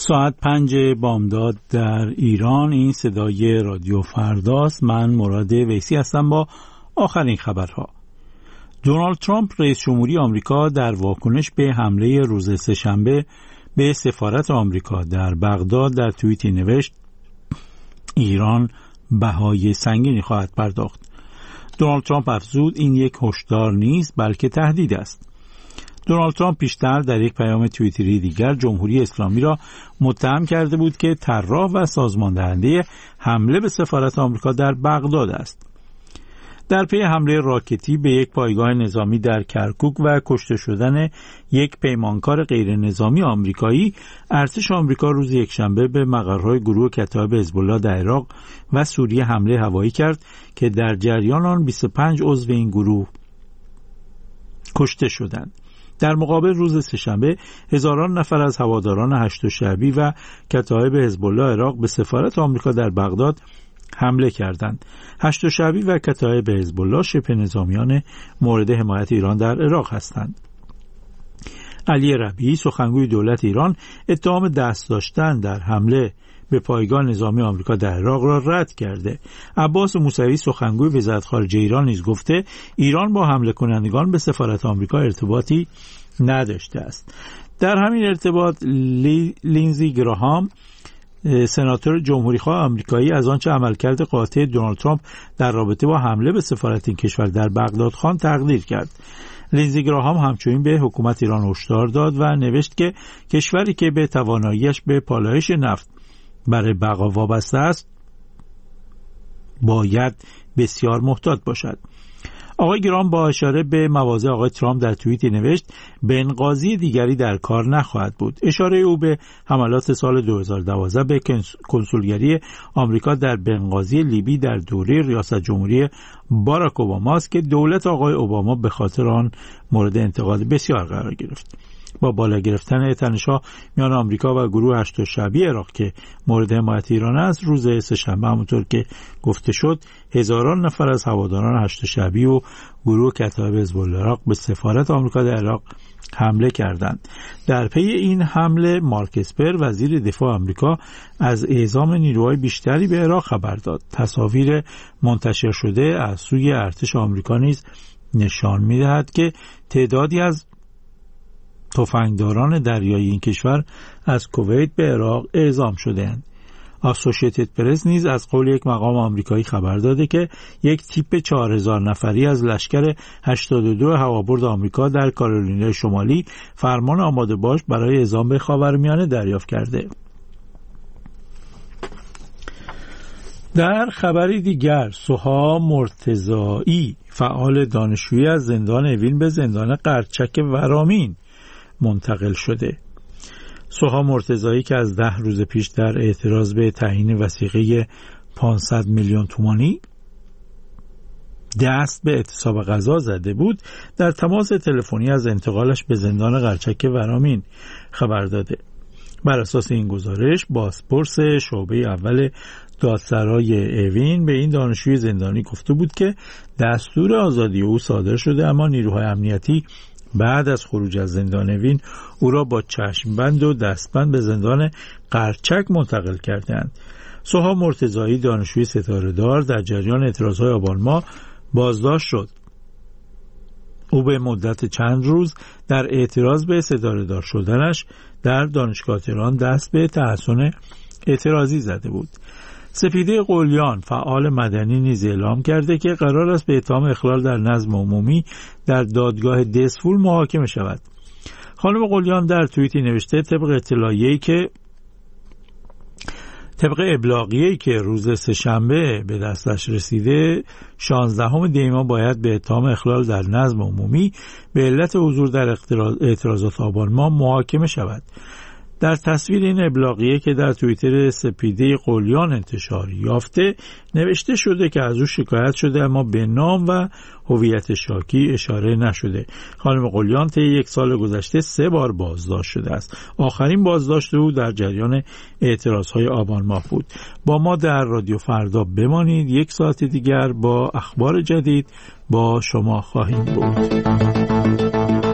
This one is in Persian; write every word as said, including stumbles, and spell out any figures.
ساعت پنج بامداد در ایران. این صدای رادیو فرداست. من مراد ویسی هستم با آخرین خبرها. دونالد ترامپ رئیس جمهوری آمریکا در واکنش به حمله روز سه‌شنبه به سفارت آمریکا در بغداد در توییتی نوشت ایران بهای سنگینی خواهد پرداخت. دونالد ترامپ افزود این یک هشدار نیست بلکه تهدید است. دونالد ترامپ پیشتر در یک پیام توییتری دیگر جمهوری اسلامی را متهم کرده بود که طراح و سازماندهنده حمله به سفارت آمریکا در بغداد است. در پی حمله راکتی به یک پایگاه نظامی در کرکوک و کشته شدن یک پیمانکار غیر نظامی آمریکایی، ارتش آمریکا روز یکشنبه به مقرهای گروه کتایب حزب الله در عراق و سوریه حمله هوایی کرد که در جریان آن بیست و پنج عضو این گروه کشته شدند. در مقابل روز سه‌شنبه هزاران نفر از هواداران هشت شعبی و کتایب حزب الله عراق به سفارت آمریکا در بغداد حمله کردند. هشت شعبی و کتایب حزب الله شبه نظامیان مورد حمایت ایران در عراق هستند. علی ربیعی سخنگوی دولت ایران اتهام دست داشتن در حمله به پایگاه نظامی آمریکا در عراق را رد کرده. عباس موسوی سخنگوی وزارت خارجه ایران نیز گفته ایران با حمله کنندگان به سفارت آمریکا ارتباطی نداشته است. در همین ارتباط لی، لینزی گراهام سناتور جمهوری‌خواه آمریکایی از آنچه عملکرد قاطع دونالد ترامپ در رابطه با حمله به سفارت این کشور در بغداد خواند تقدیر کرد. لینزی گراهام همچنین به حکومت ایران هشدار داد و نوشت که کشوری که به تواناییش به پالایش نفت برای بقا وابسته است باید بسیار محتاط باشد. آقای گرام با اشاره به مواضع آقای ترامپ در توییتی نوشت بنغازی دیگری در کار نخواهد بود. اشاره او به حملات سال دو هزار و دوازده به کنسولگری آمریکا در بنغازی لیبی در دوره ریاست جمهوری باراک اوباما است که دولت آقای اوباما به خاطر آن مورد انتقاد بسیار قرار گرفت. با بالا گرفتن تنش‌ها میان آمریکا و گروه هشت شعبی عراق که مورد حمایت ایران است، روز سه‌شنبه همونطور که گفته شد هزاران نفر از هواداران هشت شعبی و گروه کتایب حزب الله عراق به سفارت آمریکا در عراق حمله کردند. در پی این حمله مارک اسپر وزیر دفاع آمریکا از اعزام نیروهای بیشتری به عراق خبر داد. تصاویر منتشر شده از سوی ارتش آمریکا نیز نشان می‌دهد که تعدادی از تفنگداران دریایی این کشور از کویت به عراق اعزام شده‌اند. اسوسییتد پرس نیز از قول یک مقام آمریکایی خبر داده که یک تیپ چهار هزار نفری از لشکر هشتاد و دو هوابرد آمریکا در کارولینای شمالی فرمان آماده باش برای اعزام به خاورمیانه دریافت کرده. در خبری دیگر، سوها مرتضایی فعال دانشجویی از زندان اوین به زندان قرچک ورامین منتقل شده. سوها مرتضایی که از ده روز پیش در اعتراض به تعیین وثیقه پانصد میلیون تومانی دست به اعتصاب غذا زده بود، در تماس تلفنی از انتقالش به زندان قرچک ورامین خبر داده. بر اساس این گزارش بازپرس شعبه اول دادسرای اوین به این دانشجوی زندانی گفته بود که دستور آزادی او صادر شده، اما نیروهای امنیتی بعد از خروج از زندان اوین او را با چشمبند و دستبند به زندان قرچک منتقل کردند. سوها مرتضایی دانشجوی ستاره‌دار در جریان اعتراضهای آبان ماه بازداشت شد. او به مدت چند روز در اعتراض به ستاره‌دار شدنش در دانشگاه تهران دست به تحصن اعتراضی زده بود. سپیده قلیان فعال مدنی نیز اعلام کرده که قرار است به اتهام اخلال در نظم عمومی در دادگاه دسفول محاکمه شود. خانم قلیان در توییتی نوشته طبق اطلاعیه‌ای که طبق ابلاغیه‌ای که روز سه‌شنبه به دستش رسیده، شانزدهم دی ماه باید به اتهام اخلال در نظم عمومی به علت حضور در اعتراضات آبان ماه محاکمه شود. در تصویر این ابلاغیه که در توییتر سپیده قلیان انتشار یافته نوشته شده که از او شکایت شده اما به نام و هویت شاکی اشاره نشده. خانم قلیان طی یک سال گذشته سه بار بازداشت شده است. آخرین بازداشت او در جریان اعتراضهای آبان ماه بود. با ما در رادیو فردا بمانید. یک ساعت دیگر با اخبار جدید با شما خواهیم بود.